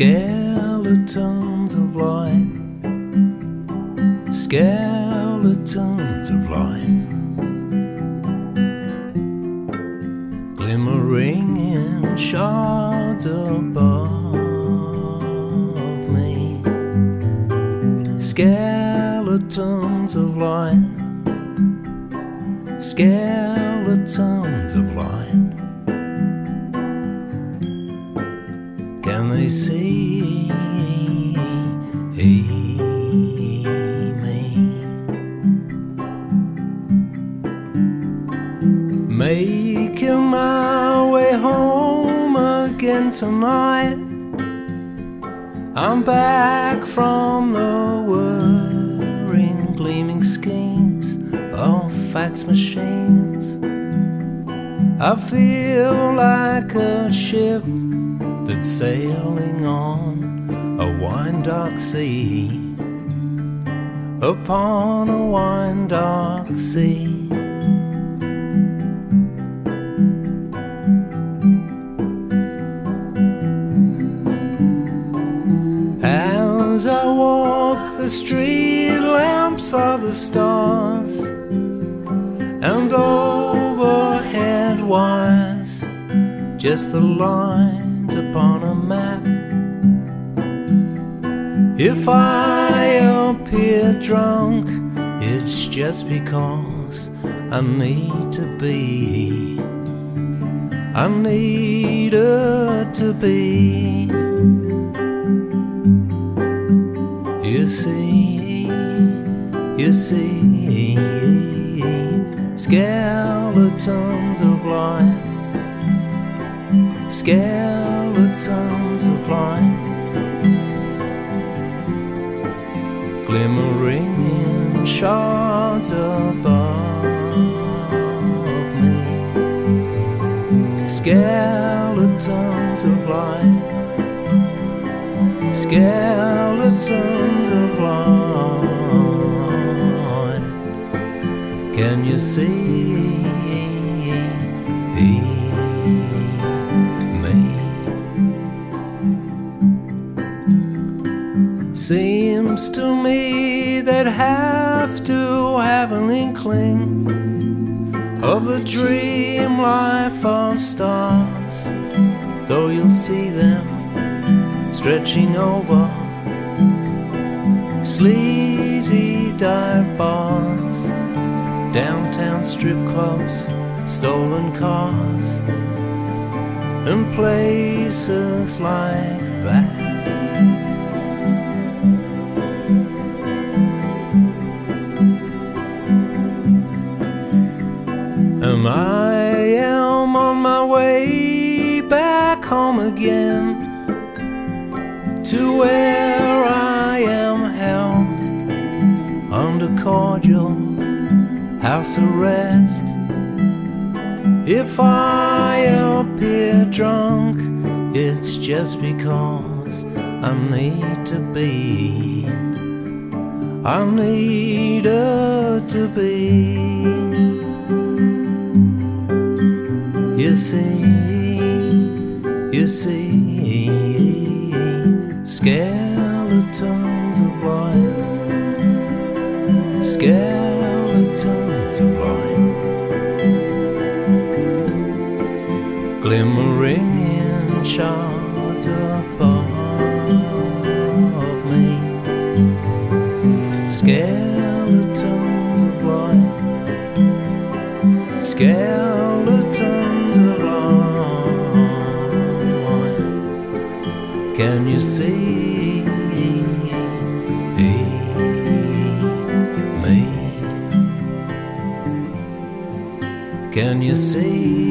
Skeletons of light, skeletons of light, glimmering in shards above me. Skeletons of light, skeletons of light. Can they see me? Making my way home again tonight. I'm back from the whirring, gleaming schemes of fax machines. I feel like a ship that's sailing on a wine-dark sea, upon a wine-dark sea. As I walk, the street lamps are the stars, and overhead wires, just the lines upon a map. If I appear drunk, it's just because I need to be. I need it to be. You see, skeletons of light, skeletons of light, glimmering in shards above me. Skeletons of light, skeletons of light. Can you see me? Seems to me that have to have an inkling of the dream life of stars, though you'll see them stretching over sleazy dive bars, downtown strip clubs, stolen cars, and places like that. And I am on my way back home again, to where I am held under cordial house arrest. If I appear drunk, it's just because I need to be. I need it to be. You see, skeletons of light, skeletons of light, glimmering in shards above me. Skeletons of light, skeletons of light. Can you see me? Can you see